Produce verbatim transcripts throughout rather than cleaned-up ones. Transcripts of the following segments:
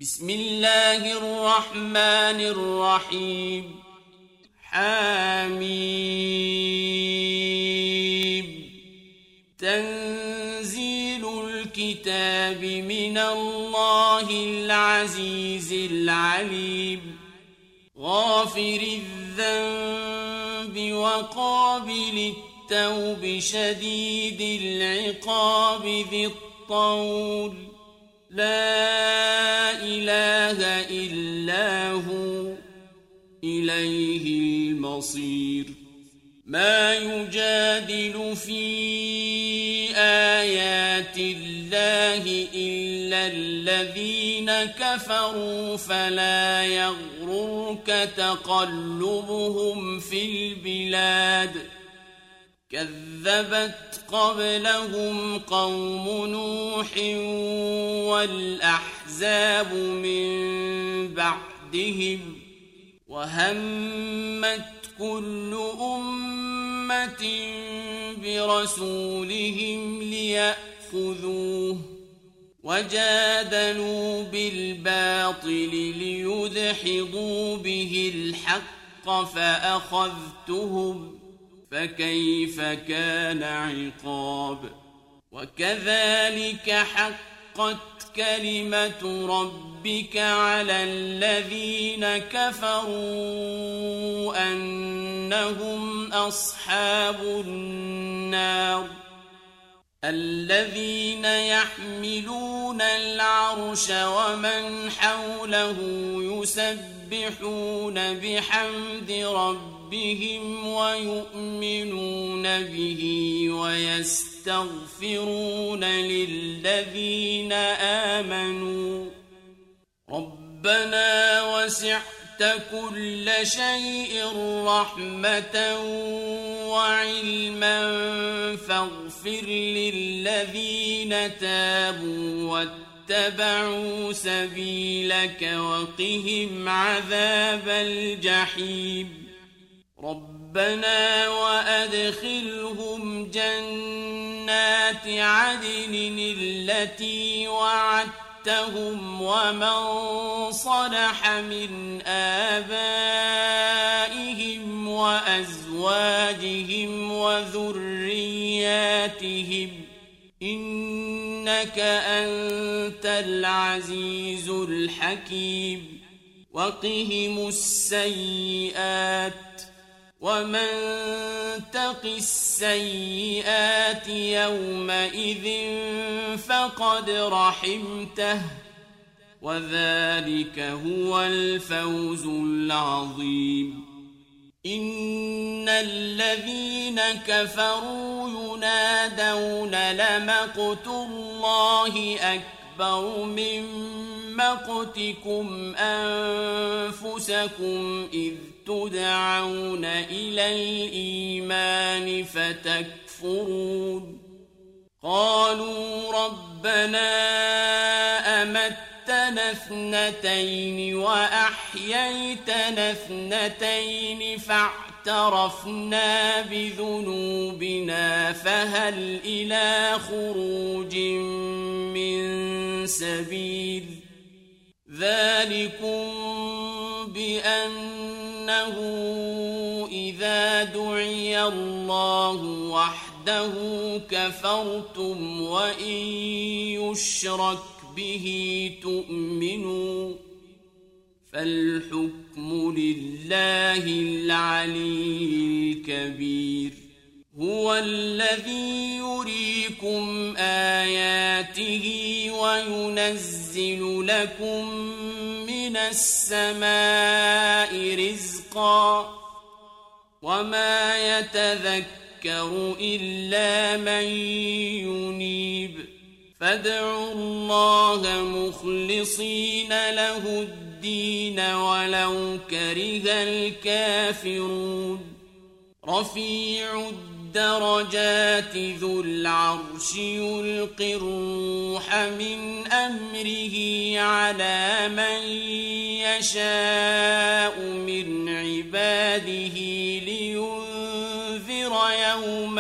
بسم الله الرحمن الرحيم. حميم. تنزيل الكتاب من الله العزيز العليم. غافر الذنب وقابل التوب شديد العقاب ذي الطول. لا إله إلا هو إليه المصير. ما يجادل في آيات الله إلا الذين كفروا فلا يغررك تقلبهم في البلاد. كذبت قبلهم قوم نوح والأحزاب من بعدهم وهمت كل أمة برسولهم ليأخذوه وجادلوا بالباطل ليدحضوا به الحق فأخذتهم فكيف كان عقاب. وكذلك حقت كلمة ربك على الذين كفروا أنهم أصحاب النار. الذين يحملون العرش ومن حوله يسبحون بحمد ربهم ويؤمنون به ويستغفرون للذين آمنوا ربنا وسعت كل شيء رحمة وعلما فاغفر للذين تابوا واتبعوا سبيلك وقهم عذاب الجحيم. ربنا وأدخلهم جنات عدن التي وعدتهم ومن صلح من آبائهم وأزواجهم وذرياتهم إنك أنت العزيز الحكيم. وقهم السيئات ومن تق السيئات يومئذ فقد رحمته وذلك هو الفوز العظيم. إن الذين كفروا ينادون لمقت الله أكبر من مقتكم أنفسكم إذ تدعون إلى الإيمان فتكفرون. قالوا ربنا أمتنا اثنتين وأحييتنا اثنتين فاعترفنا بذنوبنا فهل إلى خروج من سبيل. ذلكم بأنه إذا دعي الله وحده كفرتم وإن يشرك به تؤمنوا فالحكم لله العلي الكبير. هو الذي يريكم آياته وينزل لكم من السماء رزقا وما يتذكر إلا من ينيب. فادعوا الله مخلصين له الدين ولو كره الكافرون. رفيع الدرجات ذو العرش يلقي الروح من أمره على من يشاء من عباده لينذر يوم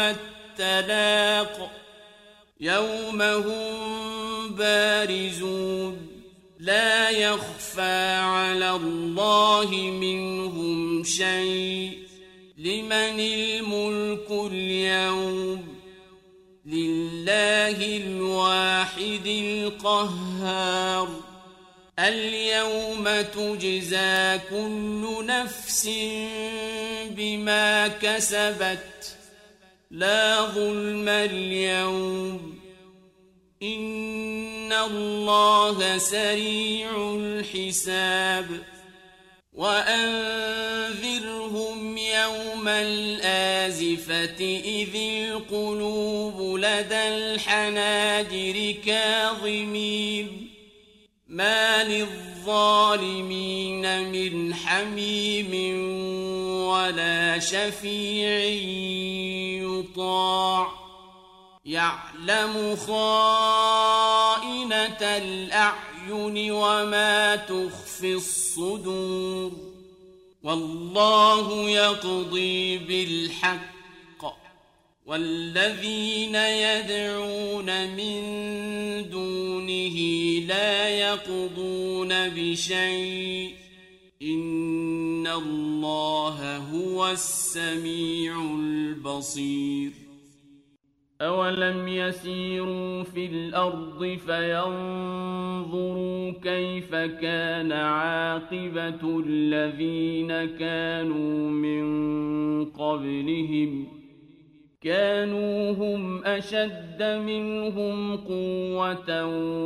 التلاق يوم هم بارزون لا يخفى على الله منهم شيء لمن الملك اليوم لله الواحد القهار اليوم تجزى كل نفس بما كسبت لا ظلم اليوم إن الله سريع الحساب وأنذرهم يوم الآزفة إذ القلوب لدى الحناجر كاظمين ما للظالمين من حميم ولا شفيع يطاع يعلم خائنة الأعين وما تخفي الصدور والله يقضي بالحق والذين يدعون من دونه لا يقضون بشيء إن الله هو السميع البصير أولم يسيروا في الأرض فينظروا كيف كان عاقبة الذين كانوا من قبلهم كانوا هم أشد منهم قوة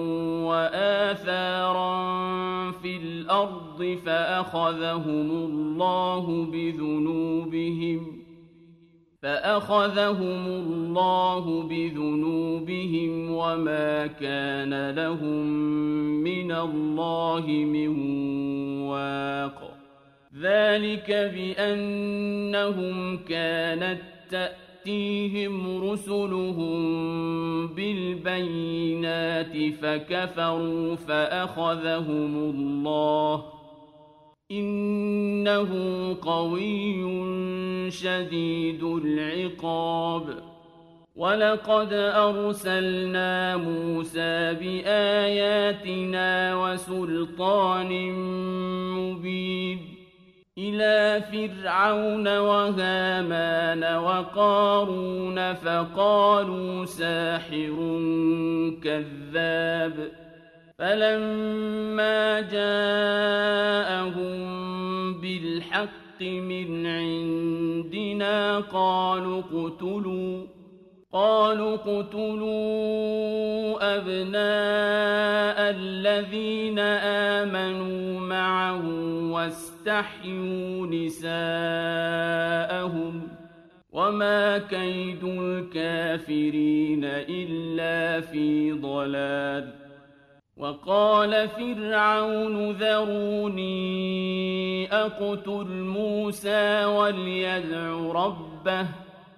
وآثارا في الأرض فأخذهم الله بذنوبهم فأخذهم الله بذنوبهم وما كان لهم من الله من واق ذلك بأنهم كانت تأتيهم رسلهم بالبينات فكفروا فأخذهم الله إنه قوي شديد العقاب ولقد أرسلنا موسى بآياتنا وسلطان مبين إلى فرعون وهامان وقارون فقالوا ساحر كذاب فلما جاءهم بالحق من عندنا قالوا اقتلوا قالوا اقتلوا أبناء الذين آمنوا معه واستحيوا نساءهم وما كيد الكافرين إلا في ضلال وقال فرعون ذروني أقتل موسى وليدع ربه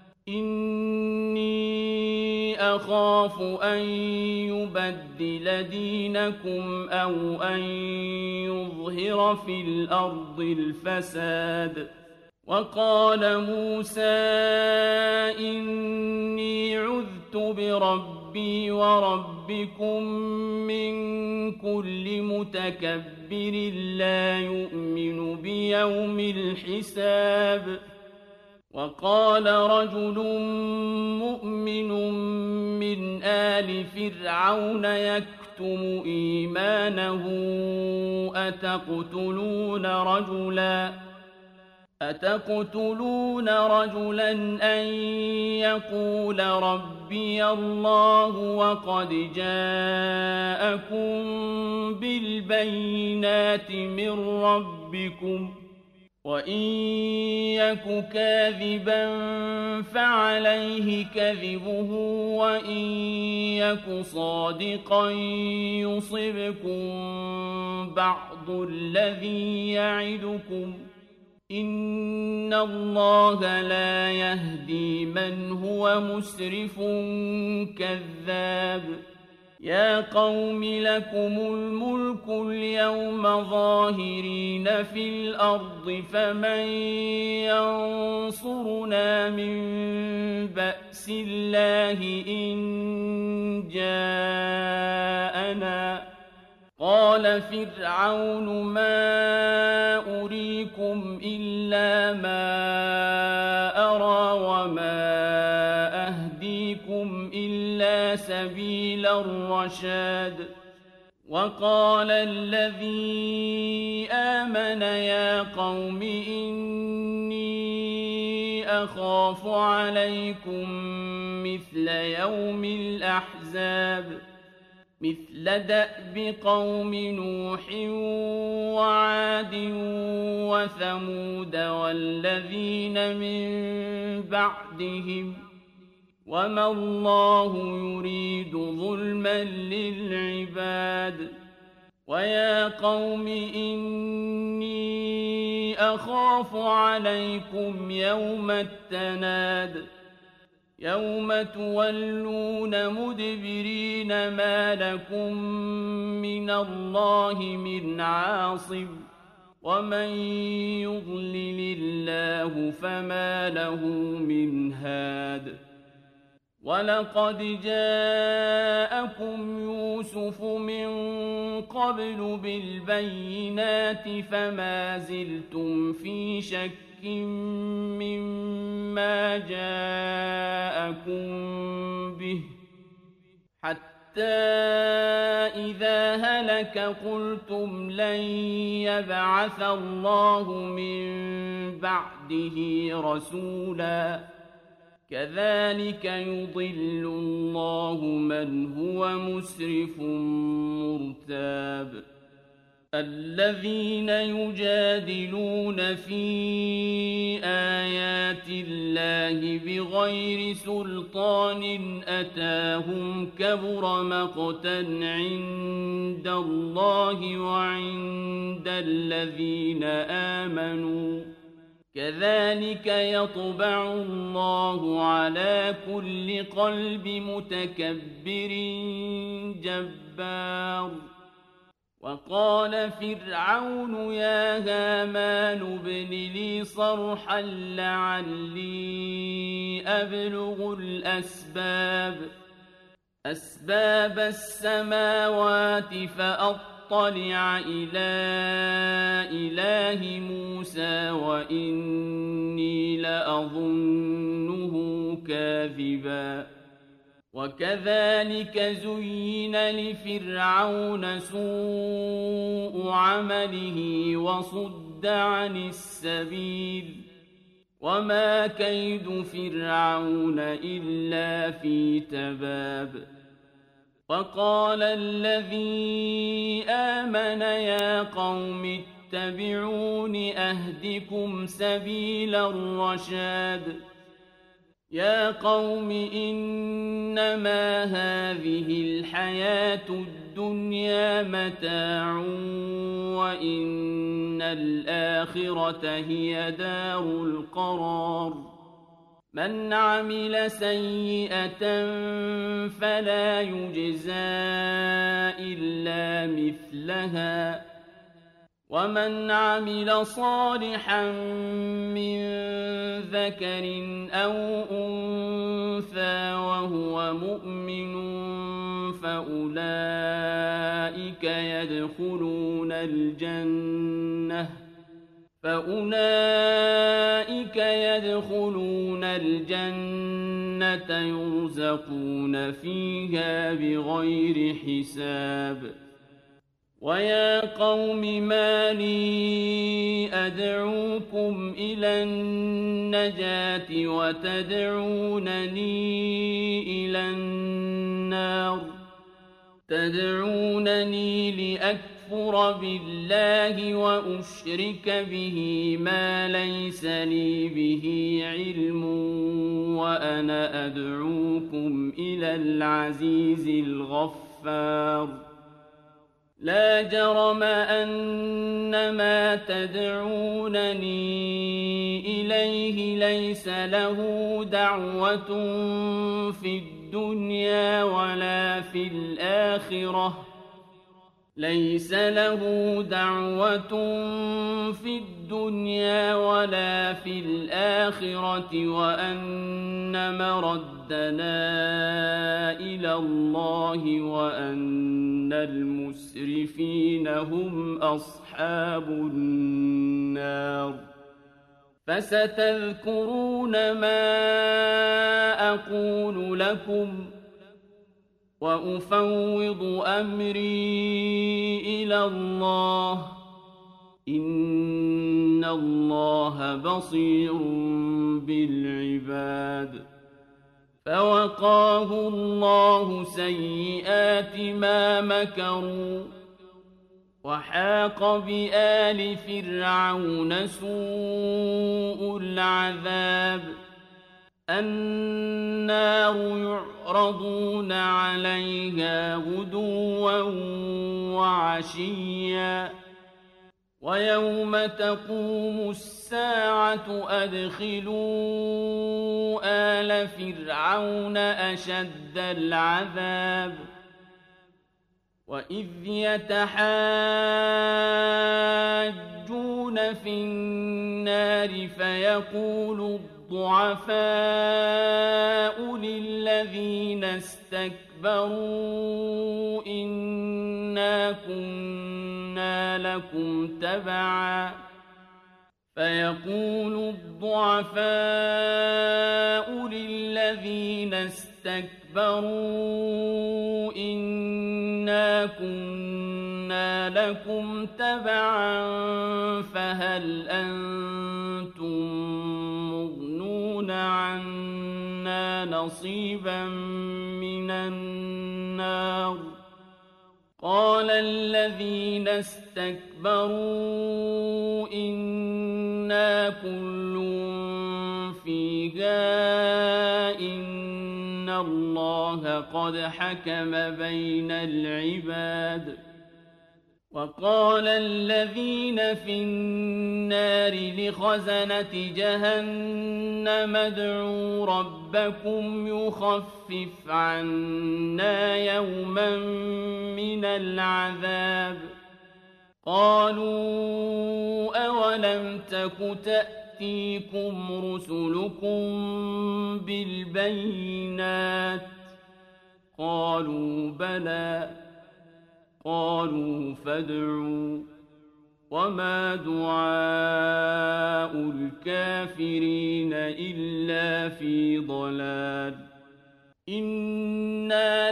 إني أخاف أن يبدل دينكم أو أن يظهر في الأرض الفساد وقال موسى إني عذت بربي وربكم من كل متكبر لا يؤمن بيوم الحساب وقال رجل مؤمن من آل فرعون يكتم إيمانه أتقتلون رجلاً أتقتلون رجلا أن يقول ربي الله وقد جاءكم بالبينات من ربكم وإن يك كاذبا فعليه كذبه وإن يك صادقا يصبكم بعض الذي يعدكم إن الله لا يهدي من هو مسرف كذاب يا قوم لكم الملك اليوم ظاهرين في الأرض فمن ينصرنا من بأس الله إن جاءنا وقال فرعون ما أريكم إلا ما أرى وما أهديكم إلا سبيل الرشاد وقال الذي آمن يا قوم إني أخاف عليكم مثل يوم الأحزاب مثل دأب قوم نوح وعاد وثمود والذين من بعدهم وما الله يريد ظلما للعباد ويا قوم إني أخاف عليكم يوم التناد يوم تولون مدبرين ما لكم من الله من عاصم ومن يضلل الله فما له من هاد ولقد جاءكم يوسف من قبل بالبينات فما زلتم في شك مما جاءكم به حتى إذا هلك قلتم لن يبعث الله من بعده رسولا كذلك يضل الله من هو مسرف مرتاب الذين يجادلون في آيات الله بغير سلطان أتاهم كبر مقتا عند الله وعند الذين آمنوا كذلك يطبع الله على كل قلب متكبر جبار وقال فرعون يا هامان ابن لي صرحا لعلي أبلغ الأسباب أسباب السماوات فأطلع إلى إله موسى وإني لأظنه كاذبا وكذلك زين لفرعون سوء عمله وصد عن السبيل وما كيد فرعون إلا في تباب وقال الذي آمن يا قوم اتبعون أهدكم سبيل الرشاد يا قوم إنما هذه الحياة الدنيا متاع وإن الآخرة هي دار القرار من عمل سيئة فلا يجزى إلا مثلها ومن عمل صالحا من ذكر أو أنثى وهو مؤمن فأولئك يدخلون الجنة فأولئك يدخلون الجنة يرزقون فيها بغير حساب ويا قوم ما لي أدعوكم إلى النجاة وتدعونني إلى النار تدعونني لأكفر بالله وأشرك به ما ليس لي به علم وأنا أدعوكم إلى العزيز الغفار لا جرم أن ما تدعونني إليه ليس له دعوة في الدنيا ولا في الآخرة ليس له دعوة في الدنيا ولا في الآخرة وأن مردنا إلى الله وأن المسرفين هم أصحاب النار فستذكرون ما أقول لكم وأفوض أمري إلى الله إن الله بصير بالعباد فوقاه الله سيئات ما مكروا وحاق بآل فرعون سوء العذاب النار يعرضون عليها غدوا وعشيا ويوم تقوم الساعة أدخلوا آل فرعون أشد العذاب وإذ يتحاجون في النار فيقول الضعفاء للذين استكبروا إنا كنا لكم تبعا فيقول الضعفاء للذين استكبروا إنا كنا لكم تبعا فهل أنتم مغنون عنا نصيبا من النار قال الذين استكبروا إنا كل فيها إن الله قد حكم بين العباد وقال الذين في النار لخزنة جهنم ادعوا ربكم يخفف عنا يوما من العذاب قالوا أولم تك تأتيكم رسلكم بالبينات قالوا بلى قالوا فادعوا وما دعاء الكافرين إلا في ضلال إنا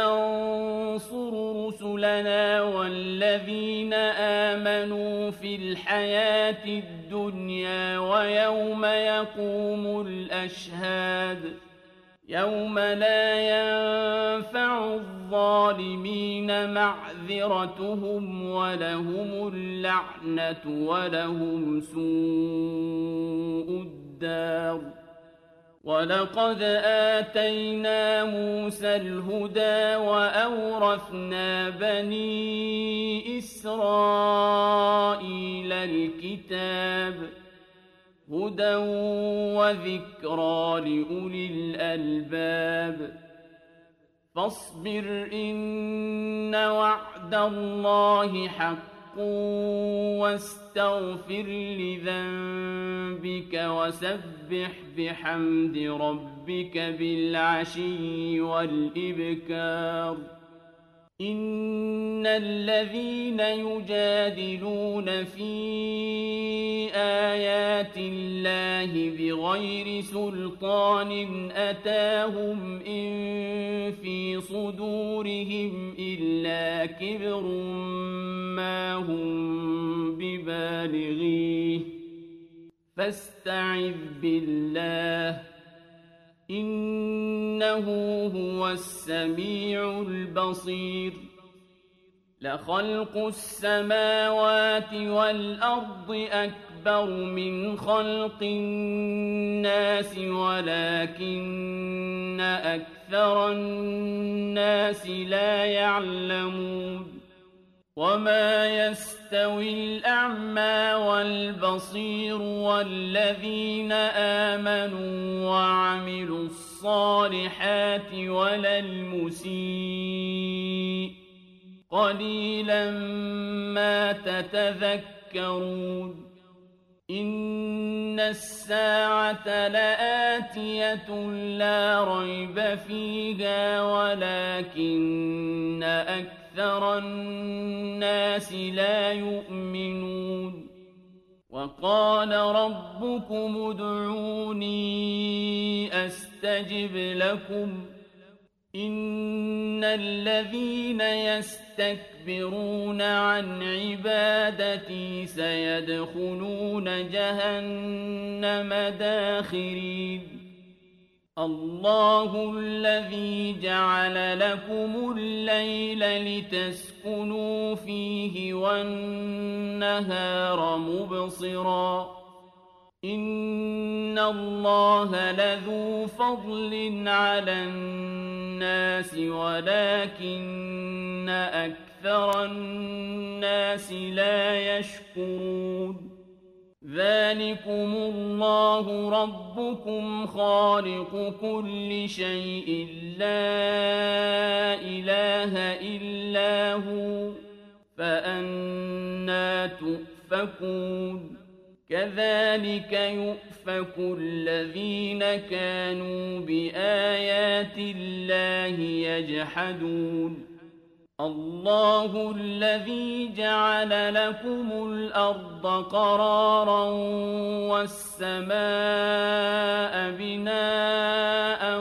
لننصر رسلنا والذين آمنوا في الحياة الدنيا ويوم يقوم الأشهاد يوم لا ينفع الظالمين معذرتهم ولهم اللعنة ولهم سوء الدار ولقد آتينا موسى الهدى وأورثنا بني إسرائيل الكتاب هدى وذكرى لأولي الألباب فاصبر إن وعد الله حق واستغفر لذنبك وسبح بحمد ربك بالعشي والإبكار إن الذين يجادلون في آيات الله بغير سلطان أتاهم إن في صدورهم إلا كبر ما هم ببالغيه فاستعذ بالله إنه هو السميع البصير لخلق السماوات والأرض أكبر من خلق الناس ولكن أكثر الناس لا يعلمون وما يستوي الأعمى والبصير والذين آمنوا وعملوا الصالحات ولا المسيء قليلا ما تتذكرون إن الساعة لآتية لا ريب فيها ولكن أكثر الناس لا يؤمنون وقال ربكم ادعوني أستجب لكم إن الذين يستكبرون عن عبادتي سيدخلون جهنم داخرين الله الذي جعل لكم الليل لتسكنوا فيه والنهار مبصرا إن الله لذو فضل على الناس ولكن أكثر الناس لا يشكرون ذلكم الله ربكم خالق كل شيء لا إله إلا هو فأنى تؤفكون كذلك يؤفك الذين كانوا بآيات الله يجحدون الله الذي جعل لكم الأرض قرارا والسماء بناء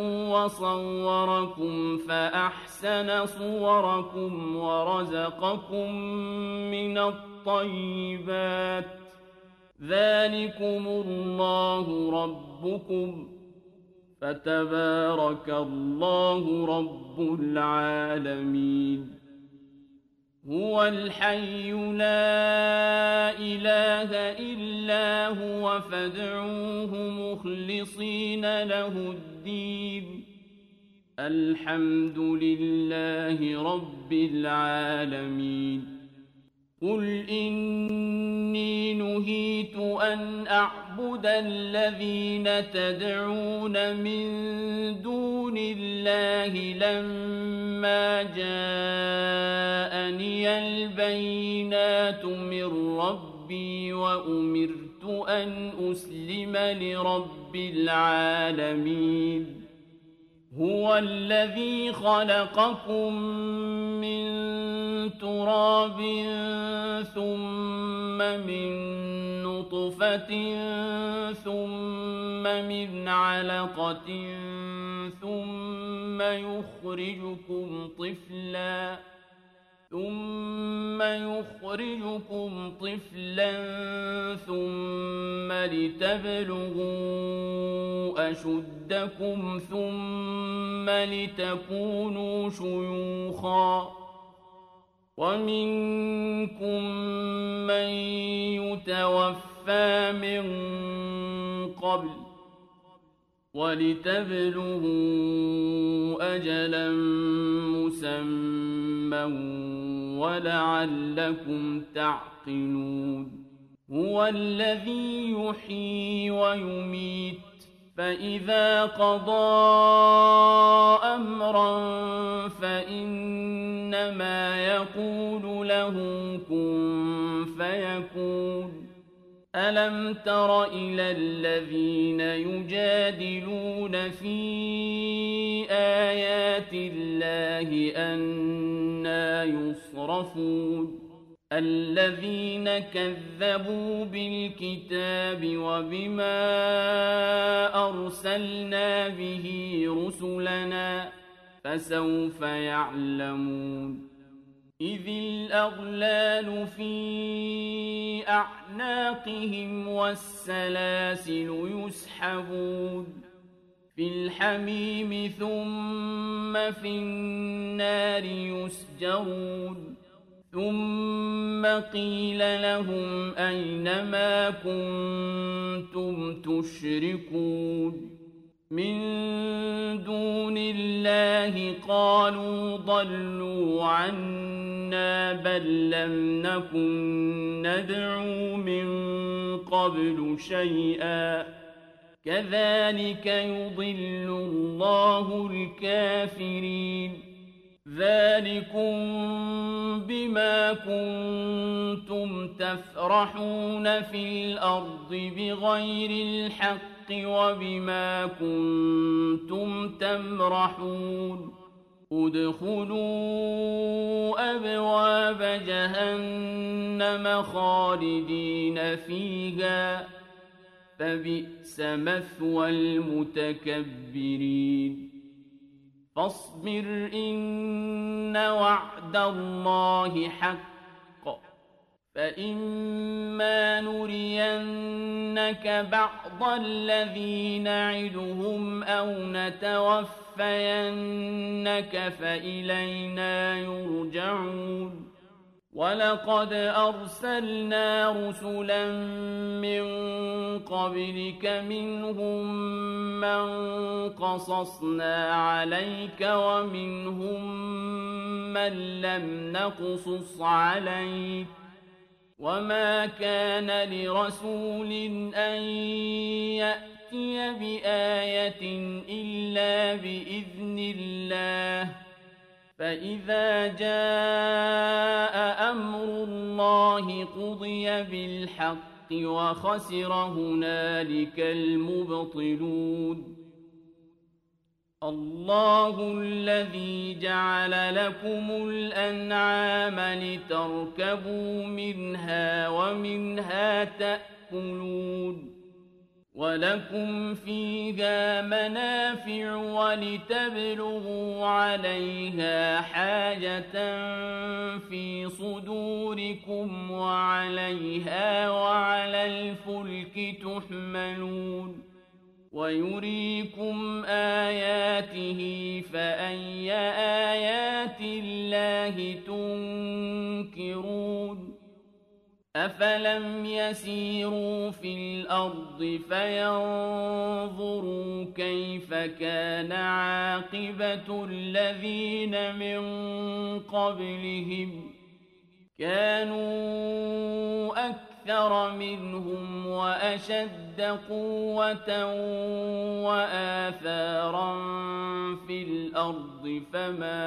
وصوركم فأحسن صوركم ورزقكم من الطيبات ذلكم الله ربكم فتبارك الله رب العالمين هو الحي لا إله إلا هو فادعوه مخلصين له الدين الحمد لله رب العالمين قل إني نهيت أن أعبد الذين تدعون من دون الله لما جاءني البينات من ربي وأمرت أن أسلم لرب العالمين هو الذي خلقكم من تراب ثم من نطفة ثم من علقة ثم يخرجكم طفلا ثم يخرجكم طفلا ثم لتبلغوا أشدكم ثم لتكونوا شيوخا ومنكم من يتوفى من قبل ولتبلغوا أجلا مسمى ولعلكم تعقلون هو الذي يحيي ويميت فإذا قضى أمرا فإنما يقول له كن فيكون ألم تر إلى الذين يجادلون في آيات الله أنى يصرفون الذين كذبوا بالكتاب وبما أرسلنا به رسلنا فسوف يعلمون إذ الأغلال في أعناقهم والسلاسل يسحبون في الحميم ثم في النار يسجرون ثم قيل لهم أين ما كنتم تشركون من دون الله قالوا ضلوا عنا بل لم نكن ندعو من قبل شيئا كذلك يضل الله الكافرين ذلكم بما كنتم تفرحون في الأرض بغير الحق وبما كنتم تمرحون ادخلوا أبواب جهنم خالدين فيها فبئس مثوى المتكبرين فاصبر إن وعد الله حق فإما نرينك بعض الذي نعدهم أو نتوفينك فإلينا يرجعون ولقد أرسلنا رسلا من قبلك منهم من قصصنا عليك ومنهم من لم نقصص عليك وما كان لرسول أن يأتي بآية إلا بإذن الله فإذا جاء أمر الله قضي بالحق وخسر هنالك المبطلون الله الذي جعل لكم الأنعام لتركبوا منها ومنها تأكلون ولكم فيها منافع ولتبلغوا عليها حاجة في صدوركم وعليها وعلى الفلك تحملون ويريكم آياته فأي آيات الله تنكرون أفلم يسيروا في الأرض فينظروا كيف كان عاقبة الذين من قبلهم كانوا أكثر منهم وأشد قوة وآثارا في الأرض فما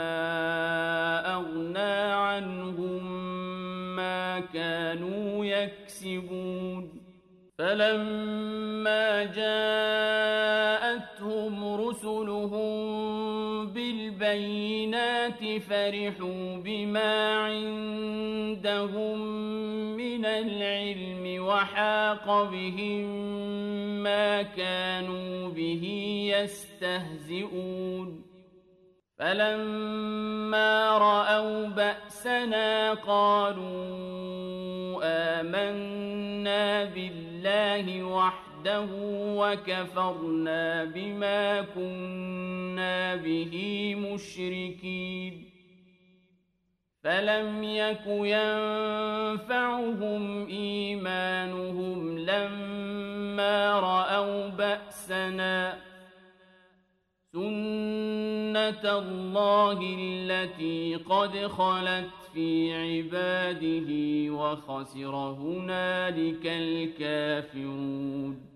أغنى عنهم ما كانوا يكسبون فلما جاءتهم رسلهم بالبينات فرحوا بما عندهم من العلم وحاق بهم ما كانوا به يستهزئون فلما رأوا بأسنا قالوا آمنا بالله وحده وكفرنا بما كنا به مشركين فلم يك ينفعهم إيمانهم لما رأوا بأسنا سنة الله التي قد خلت في عباده وخسر هنالك الكافرون